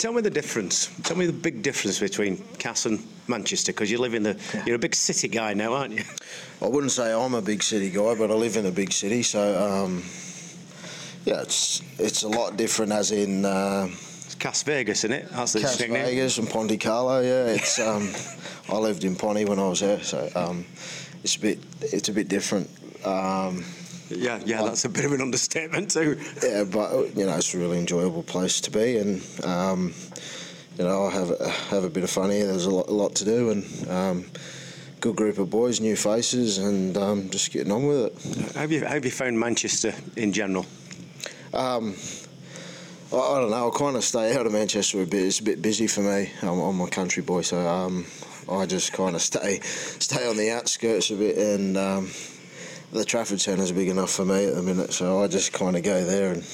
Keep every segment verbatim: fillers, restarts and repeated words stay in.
tell me the difference. Tell me the big difference between Cass and Manchester, because you live in the. You're a big city guy now, aren't you? I wouldn't say I'm a big city guy, but I live in a big city, so um, yeah, it's it's a lot different. As in uh, it's Cas Vegas, isn't it? That's the Cas nickname. Vegas and Ponte Carlo. Yeah, it's. Um, I lived in Ponte when I was there, so um, it's a bit it's a bit different. Um, Yeah, yeah, that's a bit of an understatement too. Yeah, but you know, it's a really enjoyable place to be, and um, you know, I have a, have a bit of fun here. There's a lot, a lot to do, and um, good group of boys, new faces, and um, just getting on with it. How have you, how have you found Manchester in general? Um, I, I don't know. I kind of stay out of Manchester a bit. It's a bit busy for me. I'm, I'm a country boy, so um, I just kind of stay stay on the outskirts a bit, and. Um, The Trafford Centre's big enough for me at the minute, so I just kind of go there and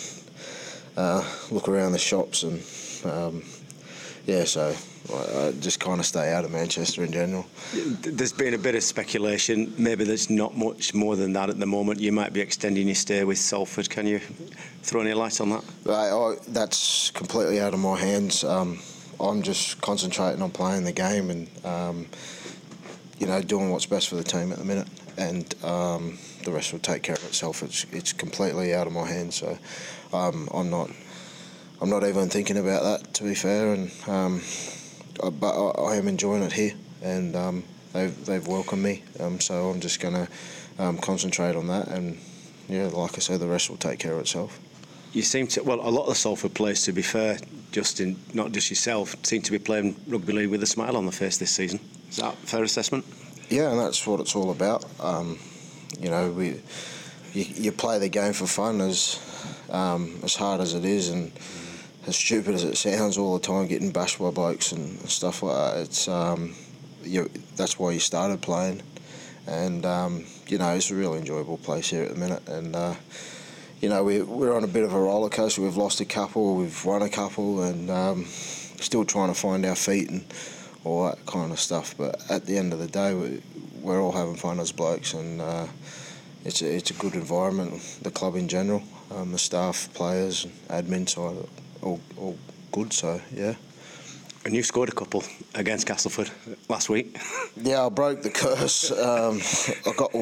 uh, look around the shops, and um, yeah, so I, I just kind of stay out of Manchester in general. There's been a bit of speculation, maybe there's not much more than that at the moment. You might be extending your stay with Salford. Can you throw any light on that? Right, I, that's completely out of my hands. Um, I'm just concentrating on playing the game and um, you know, doing what's best for the team at the minute, and um, the rest will take care of itself. It's it's completely out of my hands, so um, I'm not I'm not even thinking about that, to be fair. And um, I, but I, I am enjoying it here, and um, they've they've welcomed me. Um, so I'm just going to um, concentrate on that, and yeah, like I said, the rest will take care of itself. You seem to, well, a lot of the Salford players, to be fair, Justin, not just yourself, seem to be playing rugby league with a smile on their face this season. Is that a fair assessment? Yeah, and that's what it's all about. Um, you know, we you, you play the game for fun, as um, as hard as it is, and as stupid as it sounds all the time, getting bashed by blokes and stuff like that. It's um, you, that's why you started playing, and um, you know, it's a really enjoyable place here at the minute, and. Uh, You know, we, we're on a bit of a roller coaster. We've lost a couple, we've won a couple, and um, still trying to find our feet and all that kind of stuff. But at the end of the day, we, we're all having fun as blokes, and uh, it's a, it's a good environment. The club in general, um, the staff, players, admin side, all all good. So yeah. And you scored a couple against Castleford last week. Yeah, I broke the curse. Um, I got.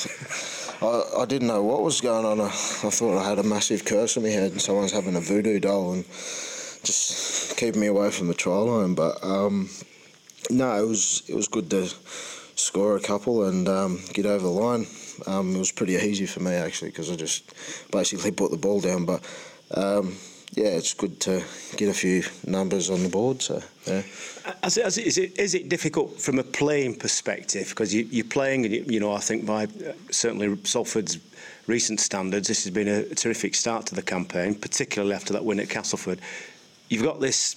I, I didn't know what was going on. I, I thought I had a massive curse on my head, and someone's having a voodoo doll and just keeping me away from the try line. But um, no, it was it was good to score a couple and um, get over the line. Um, it was pretty easy for me actually, because I just basically put the ball down. But um, yeah, it's good to get a few numbers on the board. So yeah. As it, as it, is it is it difficult from a playing perspective, because you, you're playing, and you, you know, I think by uh, certainly Salford's recent standards, this has been a terrific start to the campaign, particularly after that win at Castleford. You've got this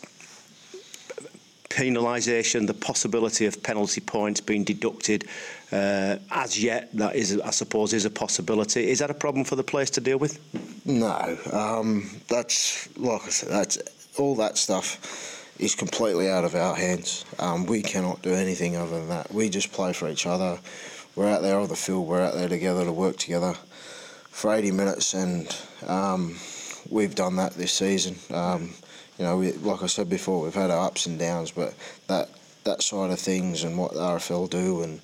penalisation, the possibility of penalty points being deducted. Uh, as yet, that is, I suppose, is a possibility. Is that a problem for the players to deal with? No, um, that's like I said, that's all that stuff is completely out of our hands. Um, we cannot do anything other than that. We just play for each other. We're out there on the field. We're out there together to work together for eighty minutes, and um, we've done that this season. Um, you know, we, like I said before, we've had our ups and downs, but that that side of things and what the R F L do and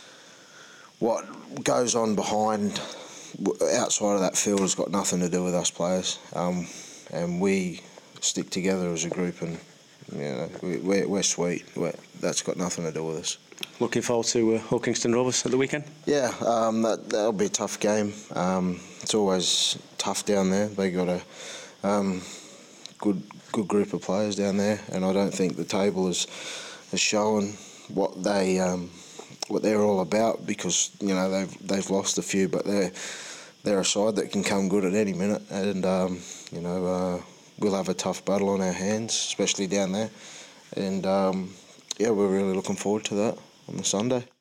what goes on behind, outside of that field, has got nothing to do with us players. Um, and we stick together as a group, and you know, we, we're, we're sweet. We're, that's got nothing to do with us. Looking forward to uh, Hull Kingston Rovers at the weekend? Yeah, um, that, that'll be a tough game. Um, it's always tough down there. They got a um, good good group of players down there, and I don't think the table is has shown what they um, what they're all about, because you know they've they've lost a few, but they're they're a side that can come good at any minute, and um, you know uh, we'll have a tough battle on our hands, especially down there, and um, yeah, we're really looking forward to that on the Sunday.